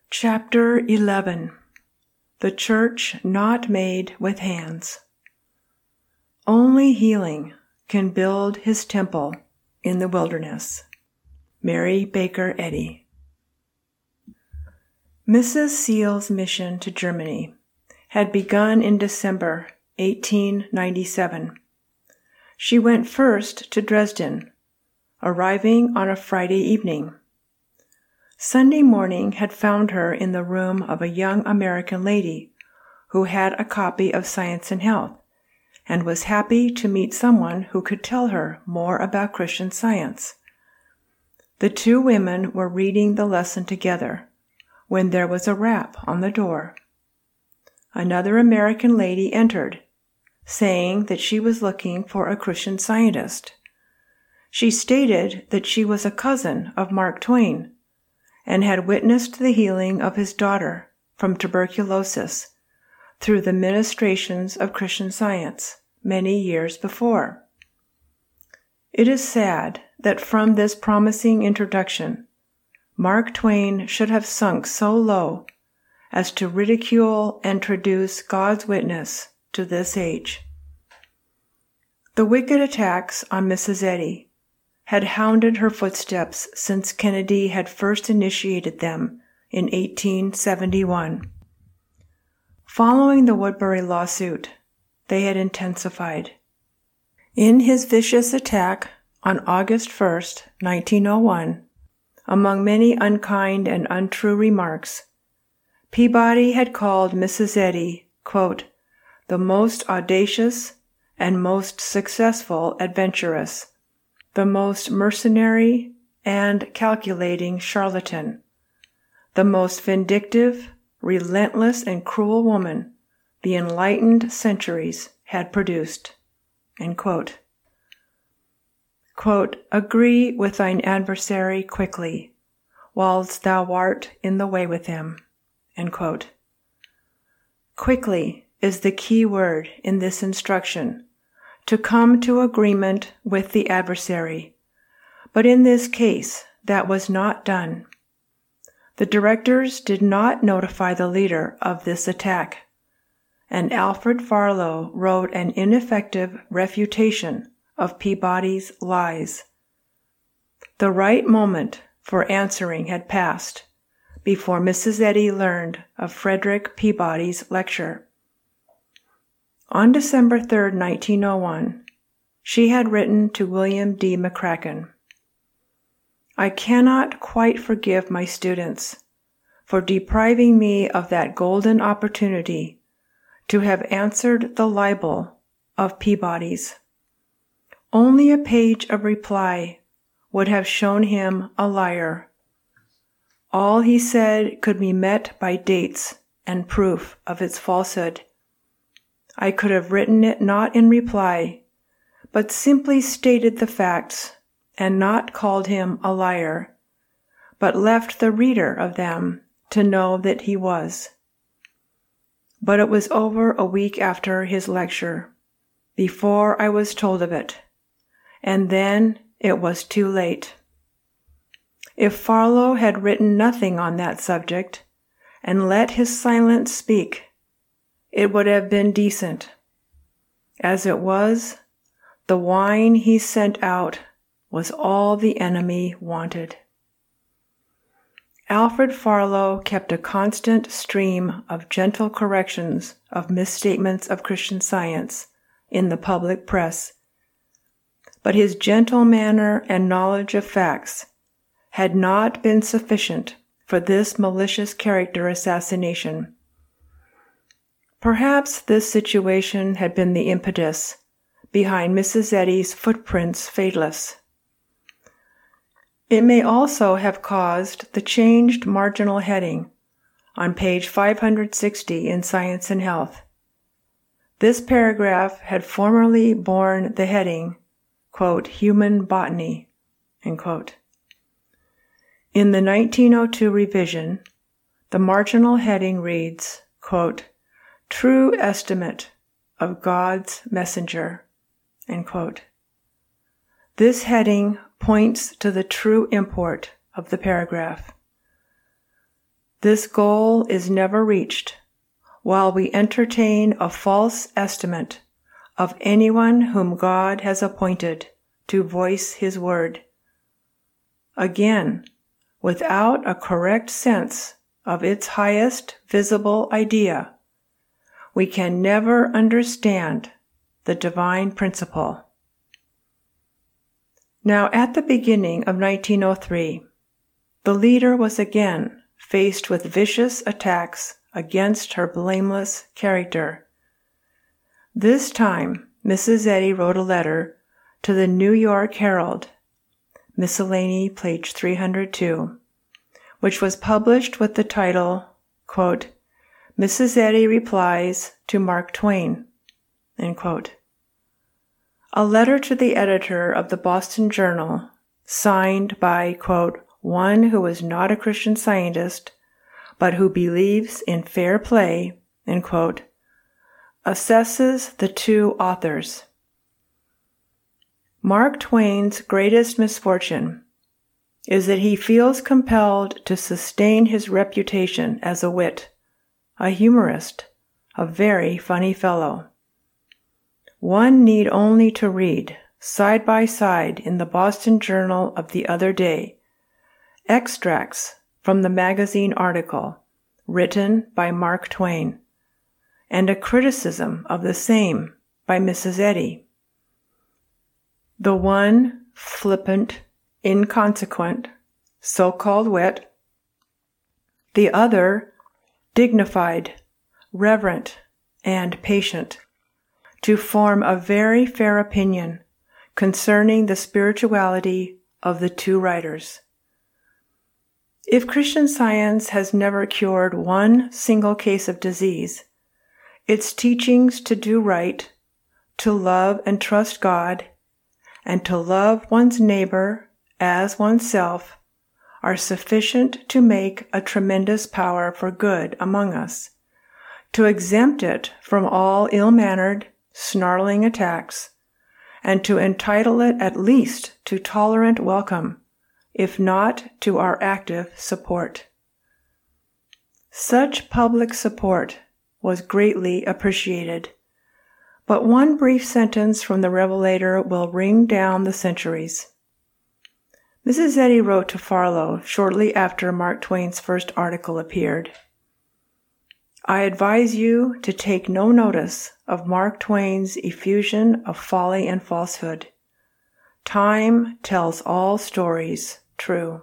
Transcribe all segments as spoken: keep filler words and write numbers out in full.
Chapter eleven. The Church Not Made with Hands. Only healing can build his temple in the wilderness. Mary Baker Eddy. Missus Seal's mission to Germany had begun in December eighteen ninety-seven. She went first to Dresden, arriving on a Friday evening. Sunday morning had found her in the room of a young American lady who had a copy of Science and Health and was happy to meet someone who could tell her more about Christian Science. The two women were reading the lesson together when there was a rap on the door. Another American lady entered, saying that she was looking for a Christian Scientist. She stated that she was a cousin of Mark Twain and had witnessed the healing of his daughter from tuberculosis through the ministrations of Christian Science many years before. It is sad that from this promising introduction, Mark Twain should have sunk so low as to ridicule and traduce God's witness to this age. The wicked attacks on Missus Eddy had hounded her footsteps since Kennedy had first initiated them in eighteen seventy-one. Following the Woodbury lawsuit, they had intensified. In his vicious attack on August first, nineteen oh one, among many unkind and untrue remarks, Peabody had called Missus Eddy, quote, the most audacious and most successful adventuress, the most mercenary and calculating charlatan, the most vindictive, relentless, and cruel woman the enlightened centuries had produced. End quote. Quote, agree with thine adversary quickly, whilst thou art in the way with him. End quote. Quickly is the key word in this instruction, to come to agreement with the adversary. But in this case, that was not done. The directors did not notify the leader of this attack, and Alfred Farlow wrote an ineffective refutation of Peabody's lies. The right moment for answering had passed before Missus Eddy learned of Frederick Peabody's lecture. On December third, nineteen oh one, she had written to William D. McCracken, I cannot quite forgive my students for depriving me of that golden opportunity to have answered the libel of Peabody's. Only a page of reply would have shown him a liar. All he said could be met by dates and proof of its falsehood. I could have written it not in reply, but simply stated the facts and not called him a liar, but left the reader of them to know that he was. But it was over a week after his lecture, before I was told of it, and then it was too late. If Farlow had written nothing on that subject and let his silence speak, it would have been decent. As it was, the wine he sent out was all the enemy wanted. Alfred Farlow kept a constant stream of gentle corrections of misstatements of Christian Science in the public press, but his gentle manner and knowledge of facts had not been sufficient for this malicious character assassination. Perhaps this situation had been the impetus behind Missus Eddy's Footprints Fadeless. It may also have caused the changed marginal heading on page five hundred sixty in Science and Health. This paragraph had formerly borne the heading, quote, Human Botany, end quote. In the nineteen oh two revision, the marginal heading reads, quote, True Estimate of God's Messenger, end quote. This heading points to the true import of the paragraph. This goal is never reached while we entertain a false estimate of anyone whom God has appointed to voice His word. Again, without a correct sense of its highest visible idea, we can never understand the divine principle. Now, at the beginning of nineteen oh three, the leader was again faced with vicious attacks against her blameless character. This time, Missus Eddy wrote a letter to the New York Herald, Miscellany, page three hundred two, which was published with the title, quote, Missus Eddy Replies to Mark Twain, end quote. A letter to the editor of the Boston Journal, signed by, quote, one who is not a Christian Scientist, but who believes in fair play, end quote, assesses the two authors. Mark Twain's greatest misfortune is that he feels compelled to sustain his reputation as a wit, a humorist, a very funny fellow. One need only to read, side by side in the Boston Journal of the other day, extracts from the magazine article written by Mark Twain, and a criticism of the same by Missus Eddy. The one flippant, inconsequent, so-called wit, the other dignified, reverent, and patient, to form a very fair opinion concerning the spirituality of the two writers. If Christian Science has never cured one single case of disease, its teachings to do right, to love and trust God, and to love one's neighbor as oneself are sufficient to make a tremendous power for good among us, to exempt it from all ill-mannered, snarling attacks, and to entitle it at least to tolerant welcome, if not to our active support. Such public support was greatly appreciated, but one brief sentence from the Revelator will ring down the centuries. Missus Eddy wrote to Farlow shortly after Mark Twain's first article appeared, I advise you to take no notice of Mark Twain's effusion of folly and falsehood. Time tells all stories true.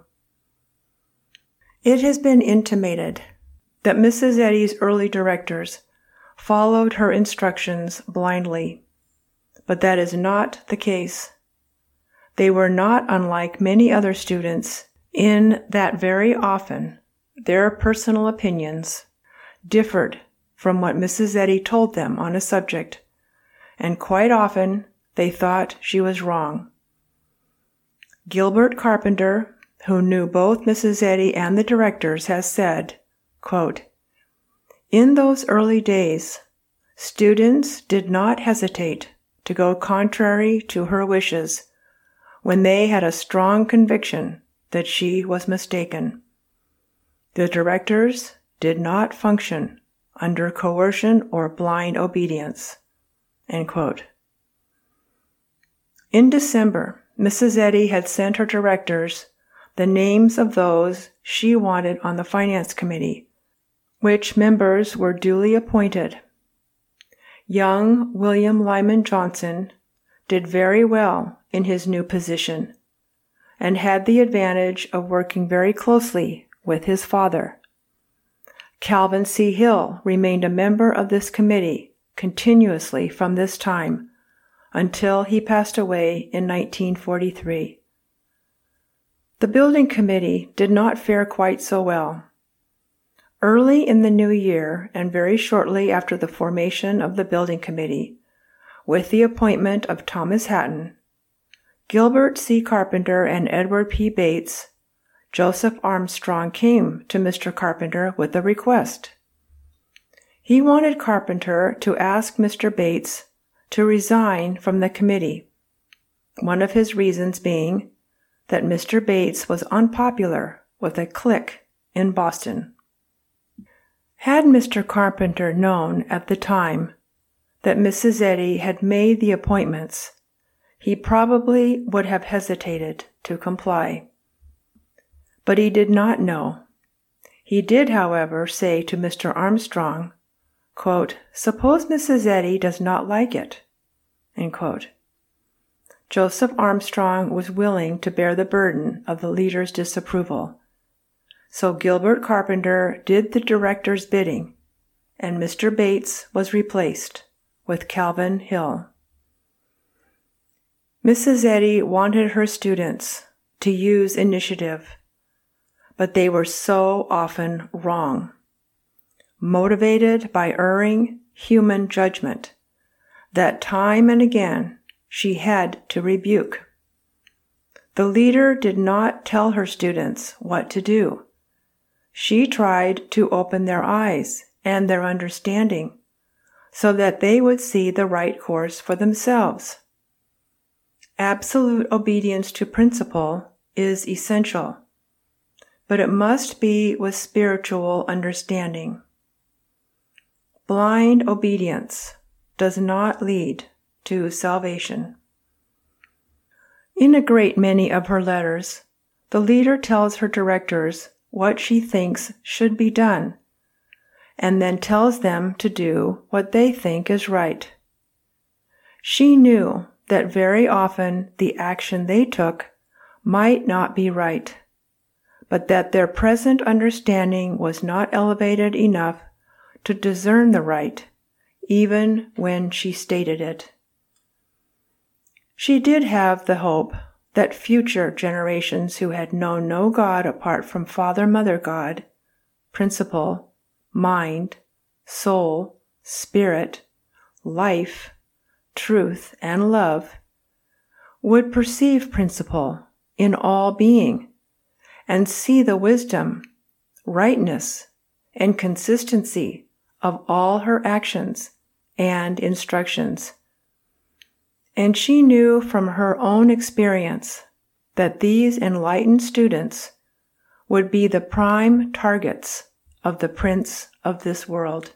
It has been intimated that Missus Eddy's early directors followed her instructions blindly, but that is not the case. They were not unlike many other students in that very often their personal opinions differed from what Missus Eddy told them on a subject, and quite often they thought she was wrong. Gilbert Carpenter, who knew both Missus Eddy and the directors, has said, quote, in those early days, students did not hesitate to go contrary to her wishes when they had a strong conviction that she was mistaken. The directors did not function under coercion or blind obedience, end quote. In December, Missus Eddy had sent her directors the names of those she wanted on the Finance Committee, which members were duly appointed. Young William Lyman Johnson did very well in his new position and had the advantage of working very closely with his father. Calvin C. Hill remained a member of this committee continuously from this time until he passed away in nineteen forty-three. The building committee did not fare quite so well. Early in the new year, and very shortly after the formation of the building committee, with the appointment of Thomas Hatton, Gilbert C. Carpenter and Edward P. Bates, Joseph Armstrong came to Mister Carpenter with a request. He wanted Carpenter to ask Mister Bates to resign from the committee, one of his reasons being that Mister Bates was unpopular with a clique in Boston. Had Mister Carpenter known at the time that Missus Eddy had made the appointments, he probably would have hesitated to comply. But he did not know. He did, however, say to Mister Armstrong, quote, "Suppose Missus Eddy does not like it." End quote. Joseph Armstrong was willing to bear the burden of the leader's disapproval. So Gilbert Carpenter did the director's bidding, and Mister Bates was replaced with Calvin Hill. Missus Eddy wanted her students to use initiative, but they were so often wrong, motivated by erring human judgment, that time and again she had to rebuke. The leader did not tell her students what to do. She tried to open their eyes and their understanding so that they would see the right course for themselves. Absolute obedience to principle is essential, but it must be with spiritual understanding. Blind obedience does not lead to salvation. In a great many of her letters, the leader tells her directors what she thinks should be done, and then tells them to do what they think is right. She knew that very often the action they took might not be right, but that their present understanding was not elevated enough to discern the right, even when she stated it. She did have the hope that future generations who had known no God apart from Father, Mother God, principle, mind, soul, spirit, life, truth, and love, would perceive principle in all being and see the wisdom, rightness, and consistency of all her actions and instructions. And she knew from her own experience that these enlightened students would be the prime targets of the prince of this world.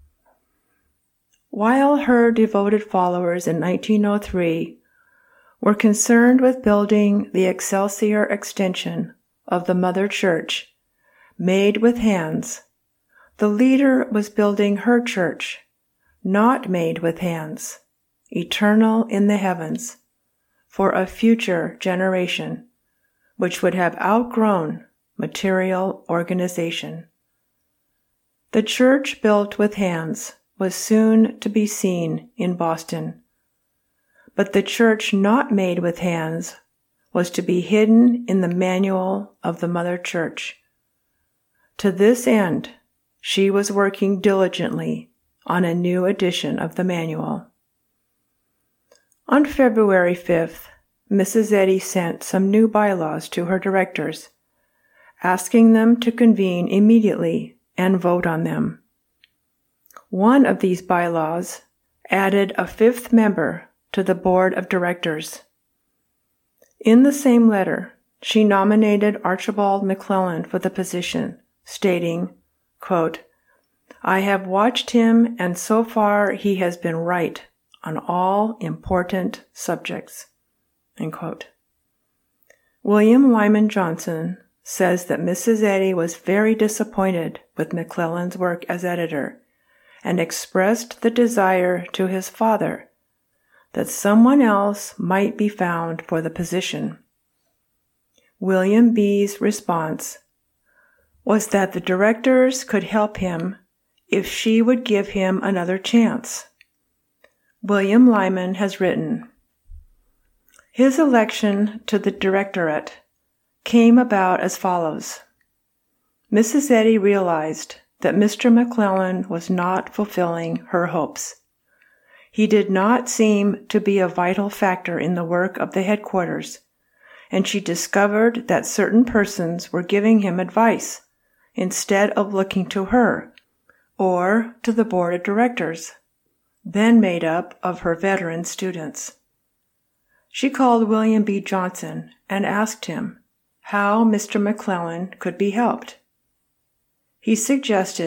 While her devoted followers in nineteen oh three were concerned with building the Excelsior extension of the Mother Church, made with hands, the leader was building her church, not made with hands, eternal in the heavens, for a future generation, which would have outgrown material organization. The church built with hands was soon to be seen in Boston, but the church not made with hands was to be hidden in the manual of the Mother Church. To this end, she was working diligently on a new edition of the manual. On February fifth, Missus Eddy sent some new bylaws to her directors, asking them to convene immediately and vote on them. One of these bylaws added a fifth member to the board of directors. In the same letter, she nominated Archibald McClellan for the position, stating, quote, "I have watched him, and so far he has been right on all important subjects." End quote. William Lyman Johnson says that Missus Eddy was very disappointed with McClellan's work as editor and expressed the desire to his father that someone else might be found for the position. William B's response was that the directors could help him if she would give him another chance. William Lyman has written, his election to the directorate came about as follows. Missus Eddy realized that Mister McClellan was not fulfilling her hopes. He did not seem to be a vital factor in the work of the headquarters, and she discovered that certain persons were giving him advice instead of looking to her or to the board of directors, then made up of her veteran students. She called William B. Johnson and asked him how Mister McClellan could be helped. He suggested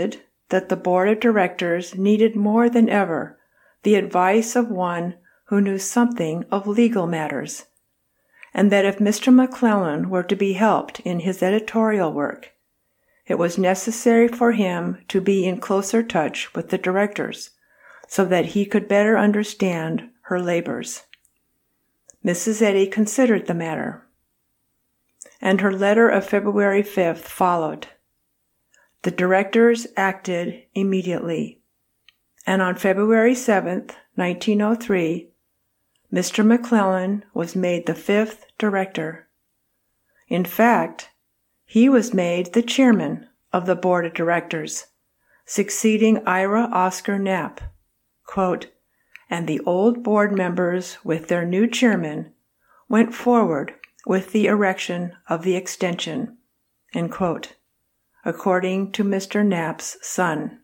that the board of directors needed more than ever the advice of one who knew something of legal matters, and that if Mister McClellan were to be helped in his editorial work, it was necessary for him to be in closer touch with the directors so that he could better understand her labors. Missus Eddy considered the matter, and her letter of February fifth followed. The directors acted immediately, and on February seventh, nineteen oh three, Mister McClellan was made the fifth director. In fact, he was made the chairman of the board of directors, succeeding Ira Oscar Knapp. Quote, and the old board members with their new chairman went forward with the erection of the extension, end quote, according to Mister Knapp's son.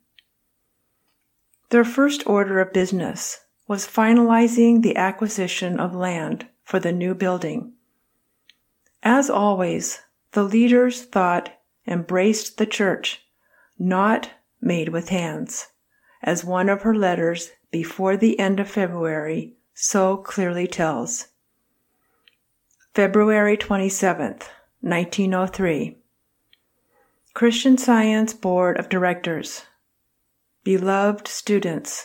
Their first order of business was finalizing the acquisition of land for the new building. As always, the leaders' thought embraced the church, not made with hands, as one of her letters before the end of February so clearly tells. February twenty-seventh, nineteen oh three. Christian Science Board of Directors. Beloved students,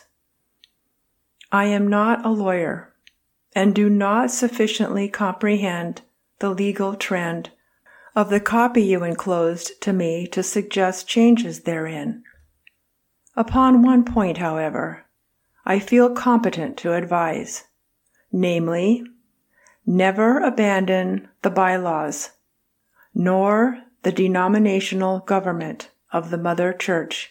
I am not a lawyer and do not sufficiently comprehend the legal trend of the copy you enclosed to me to suggest changes therein. Upon one point, however, I feel competent to advise, namely, never abandon the bylaws, nor the denominational government of the Mother Church.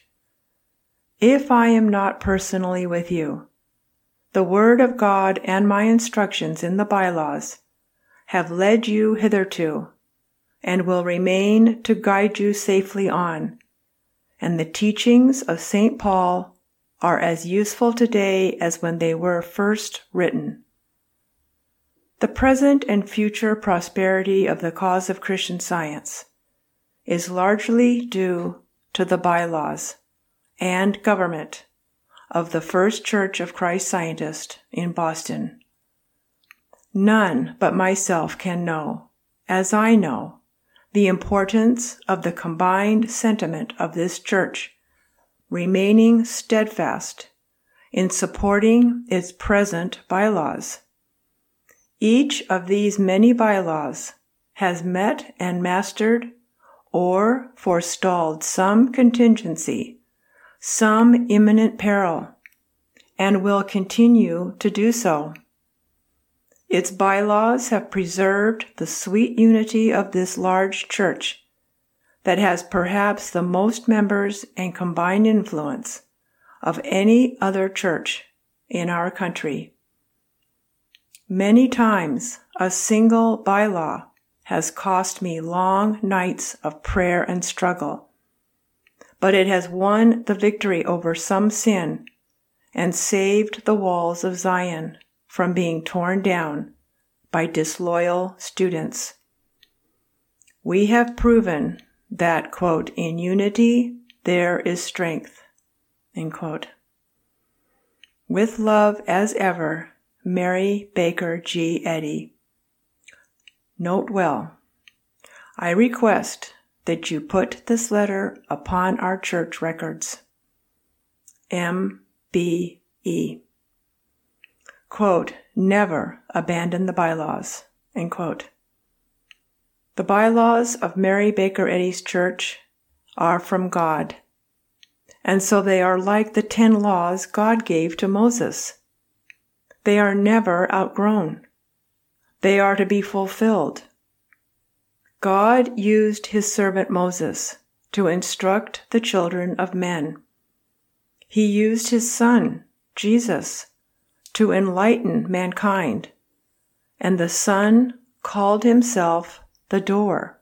If I am not personally with you, the Word of God and my instructions in the bylaws have led you hitherto and will remain to guide you safely on, and the teachings of Saint Paul are as useful today as when they were first written. The present and future prosperity of the cause of Christian Science is largely due to the bylaws and government of the First Church of Christ Scientist in Boston. None but myself can know, as I know, the importance of the combined sentiment of this church remaining steadfast in supporting its present bylaws. Each of these many bylaws has met and mastered or forestalled some contingency, some imminent peril, and will continue to do so. Its bylaws have preserved the sweet unity of this large church that has perhaps the most members and combined influence of any other church in our country. Many times a single bylaw has cost me long nights of prayer and struggle, but it has won the victory over some sin and saved the walls of Zion from being torn down by disloyal students. We have proven that, quote, in unity there is strength, end quote. With love as ever, Mary Baker G. Eddy. Note well, I request that you put this letter upon our church records. M B E. Quote, never abandon the bylaws, end quote. The bylaws of Mary Baker Eddy's church are from God, and so they are like the ten laws God gave to Moses. They are never outgrown. They are to be fulfilled. God used his servant Moses to instruct the children of men. He used his Son, Jesus, to enlighten mankind, and the Son called himself the door.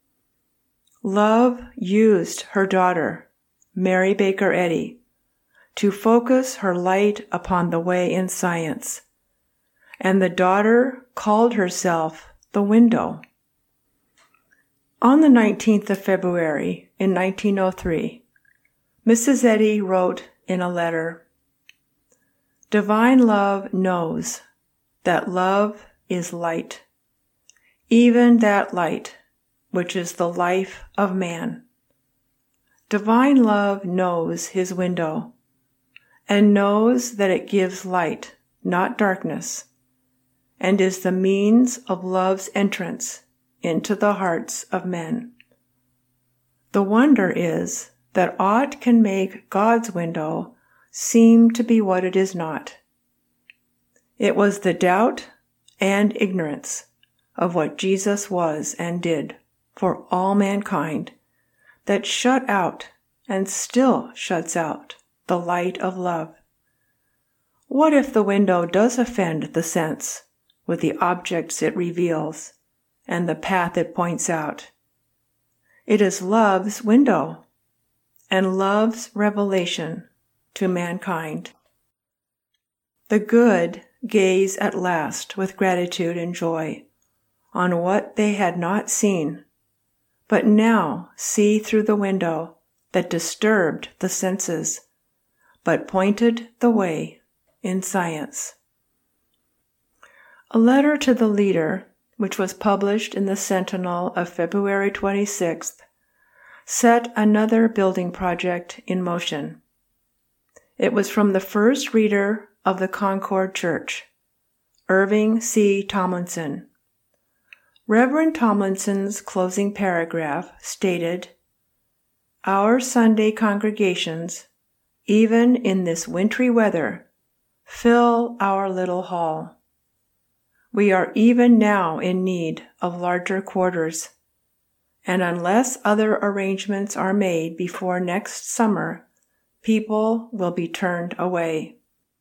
Love used her daughter, Mary Baker Eddy, to focus her light upon the way in science, and the daughter called herself the window. On the nineteenth of February in nineteen oh three, Missus Eddy wrote in a letter, "Divine love knows that love is light, even that light which is the life of man. Divine love knows his window, and knows that it gives light, not darkness, and is the means of love's entrance into the hearts of men. The wonder is that aught can make God's window seem to be what it is not. It was the doubt and ignorance of what Jesus was and did for all mankind that shut out and still shuts out the light of love. What if the window does offend the sense with the objects it reveals and the path it points out? It is love's window and love's revelation to mankind. The good gaze at last with gratitude and joy on what they had not seen, but now see through the window that disturbed the senses, but pointed the way in science." A letter to the leader, which was published in the Sentinel of February twenty-sixth, set another building project in motion. It was from the first reader of the Concord Church, Irving C. Tomlinson. Reverend Tomlinson's closing paragraph stated, "Our Sunday congregations, even in this wintry weather, fill our little hall. We are even now in need of larger quarters, and unless other arrangements are made before next summer, people will be turned away."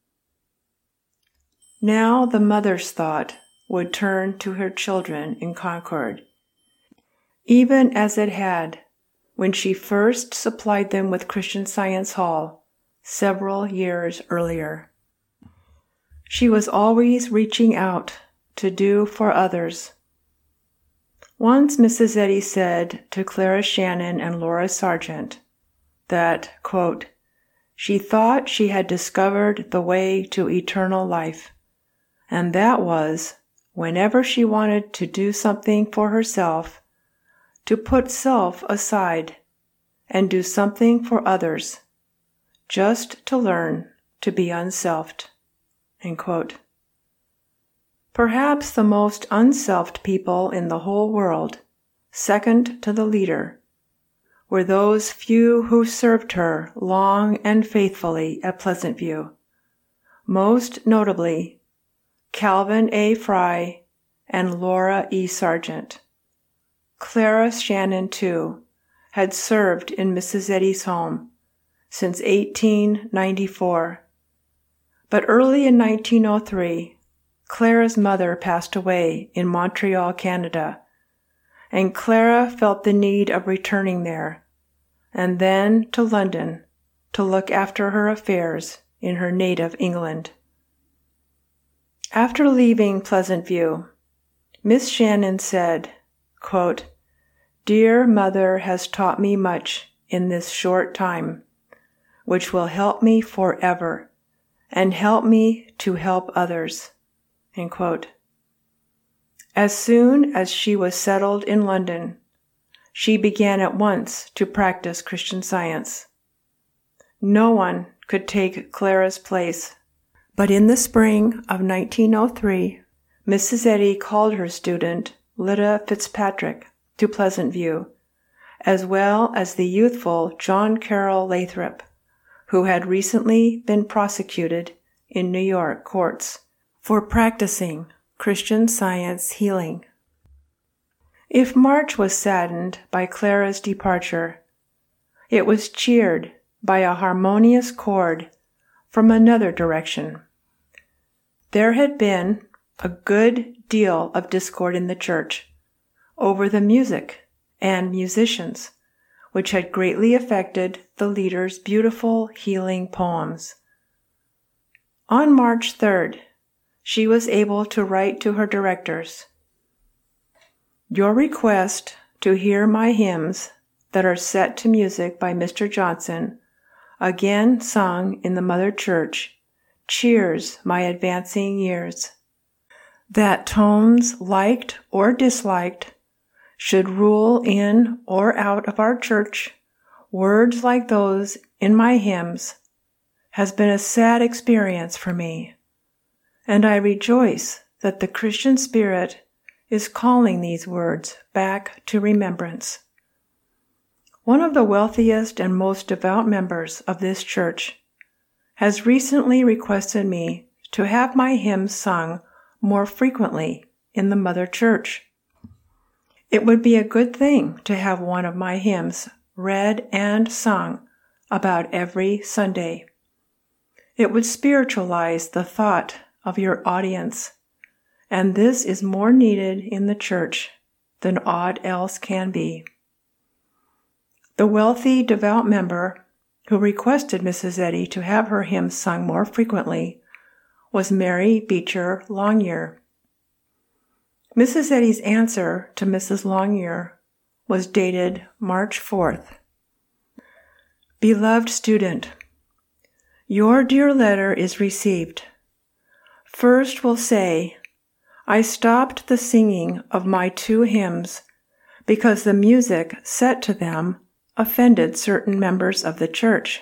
Now the mother's thought would turn to her children in Concord, even as it had when she first supplied them with Christian Science Hall several years earlier. She was always reaching out to do for others. Once Missus Eddy said to Clara Shannon and Laura Sargent that, quote, she thought she had discovered the way to eternal life, and that was, whenever she wanted to do something for herself, to put self aside and do something for others, just to learn to be unselfed. End quote. Perhaps the most unselfed people in the whole world, second to the leader, were those few who served her long and faithfully at Pleasant View, most notably Calvin A. Fry and Laura E. Sargent. Clara Shannon, too, had served in Missus Eddy's home since eighteen ninety-four, but early in nineteen oh three, Clara's mother passed away in Montreal, Canada, and Clara felt the need of returning there, and then to London to look after her affairs in her native England. After leaving Pleasant View, Miss Shannon said, quote, "Dear Mother has taught me much in this short time, which will help me forever and help me to help others." End quote. As soon as she was settled in London, she began at once to practice Christian Science. No one could take Clara's place, but in the spring of nineteen oh three, Missus Eddy called her student, Lyda Fitzpatrick, to Pleasant View, as well as the youthful John Carroll Lathrop, who had recently been prosecuted in New York courts for practicing Christian Science healing. If March was saddened by Clara's departure, it was cheered by a harmonious chord from another direction. There had been a good deal of discord in the church over the music and musicians, which had greatly affected the leader's beautiful healing poems. On March third, she was able to write to her directors, "Your request to hear my hymns that are set to music by Mister Johnson again sung in the Mother Church, cheers my advancing years. That tones liked or disliked should rule in or out of our church, words like those in my hymns, has been a sad experience for me, and I rejoice that the Christian spirit is calling these words back to remembrance. One of the wealthiest and most devout members of this church has recently requested me to have my hymns sung more frequently in the Mother Church. It would be a good thing to have one of my hymns read and sung about every Sunday. It would spiritualize the thought of your audience, and this is more needed in the church than aught else can be. The wealthy, devout member who requested Missus Eddy to have her hymns sung more frequently was Mary Beecher Longyear. Missus Eddy's answer to Missus Longyear was dated March fourth. Beloved student, your dear letter is received. First will say, I stopped the singing of my two hymns because the music set to them offended certain members of the church.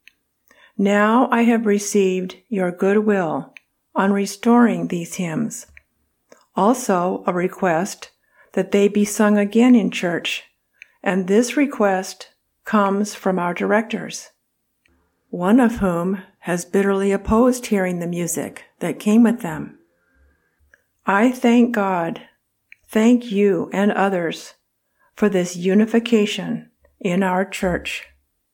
Now I have received your goodwill on restoring these hymns. Also a request that they be sung again in church, and this request comes from our directors, one of whom has bitterly opposed hearing the music that came with them. I thank God, thank you and others for this unification in our church.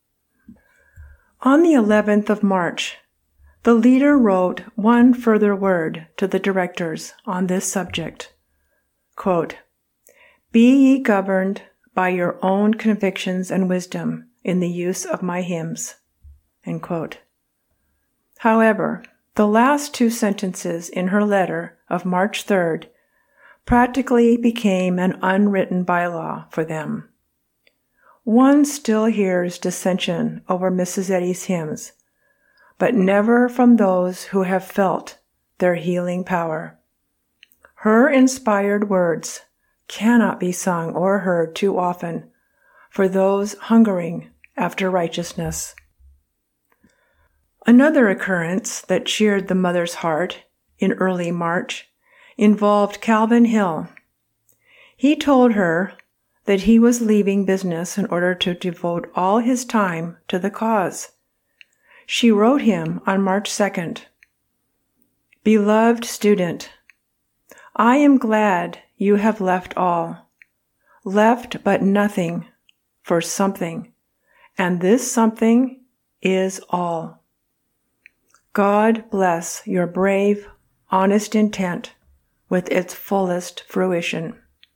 On the eleventh of March, the leader wrote one further word to the directors on this subject. Quote, Be ye governed by your own convictions and wisdom in the use of my hymns. End quote. However, the last two sentences in her letter of March third practically became an unwritten bylaw for them. One still hears dissension over Missus Eddy's hymns, but never from those who have felt their healing power. Her inspired words cannot be sung or heard too often for those hungering after righteousness. Another occurrence that cheered the mother's heart in early March involved Calvin Hill. He told her that he was leaving business in order to devote all his time to the cause. She wrote him on March second, Beloved student, I am glad you have left all, left but nothing for something, and this something is all. God bless your brave, honest intent with its fullest fruition.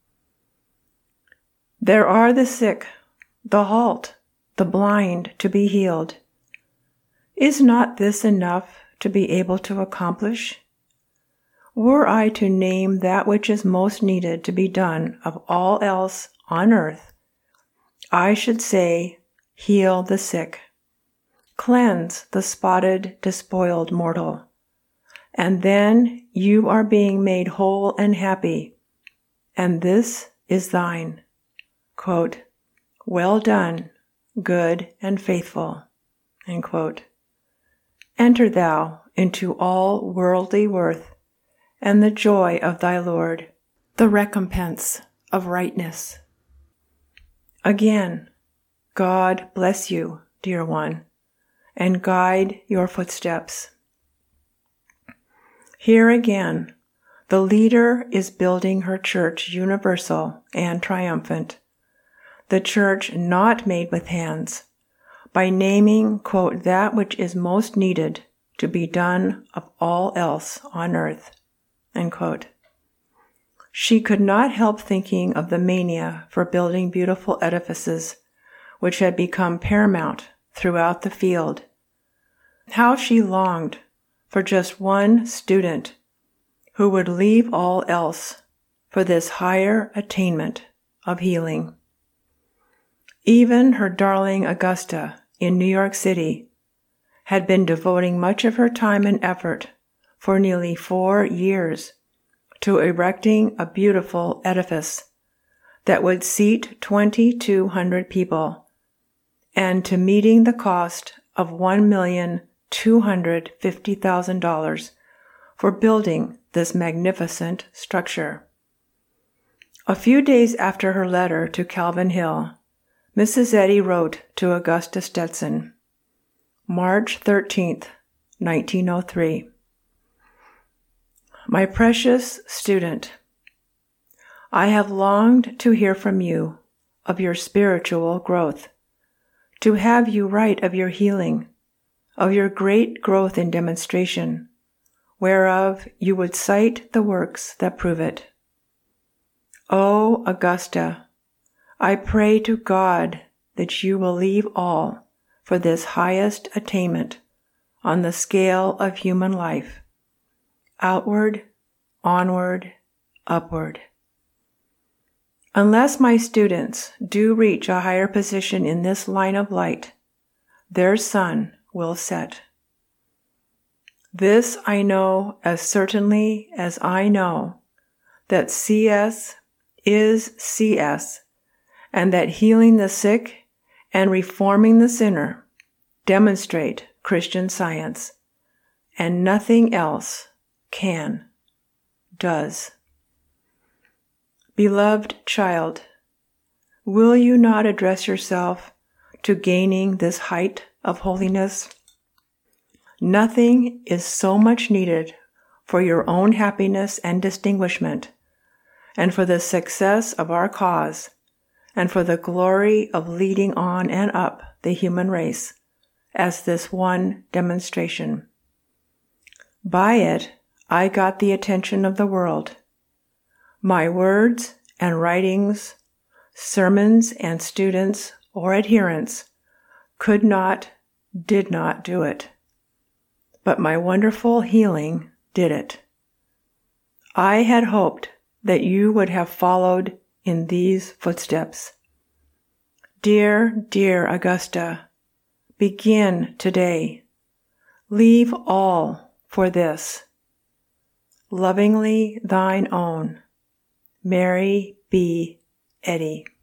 There are the sick, the halt, the blind to be healed. Is not this enough to be able to accomplish? Were I to name that which is most needed to be done of all else on earth, I should say, heal the sick, cleanse the spotted, despoiled mortal, and then you are being made whole and happy, and this is thine. Quote, Well done, good and faithful. End quote. Enter thou into all worldly worth and the joy of thy Lord, the recompense of rightness. Again, God bless you, dear one, and guide your footsteps. Here again, the leader is building her church universal and triumphant, the church not made with hands, by naming, quote, that which is most needed to be done of all else on earth, end quote. She could not help thinking of the mania for building beautiful edifices, which had become paramount throughout the field. How she longed for just one student who would leave all else for this higher attainment of healing. Even her darling Augusta in New York City had been devoting much of her time and effort for nearly four years to erecting a beautiful edifice that would seat twenty-two hundred people, and to meeting the cost of one million two hundred fifty thousand dollars for building this magnificent structure. A few days after her letter to Calvin Hill, Missus Eddy wrote to Augusta Stetson, March thirteenth, nineteen oh three. My precious student, I have longed to hear from you of your spiritual growth, to have you write of your healing, of your great growth in demonstration, whereof you would cite the works that prove it. O Augusta, I pray to God that you will leave all for this highest attainment on the scale of human life, outward, onward, upward. Unless my students do reach a higher position in this line of light, their sun will set. This I know as certainly as I know that C S is C S, and that healing the sick and reforming the sinner demonstrate Christian Science, and nothing else can, does. Beloved child, will you not address yourself to gaining this height of holiness? Nothing is so much needed for your own happiness and distinguishment, and for the success of our cause, and for the glory of leading on and up the human race, as this one demonstration. By it, I got the attention of the world. My words and writings, sermons and students or adherents could not, did not do it. But my wonderful healing did it. I had hoped that you would have followed in these footsteps. Dear, dear Augusta, begin today. Leave all for this. Lovingly thine own, Mary B. Eddy.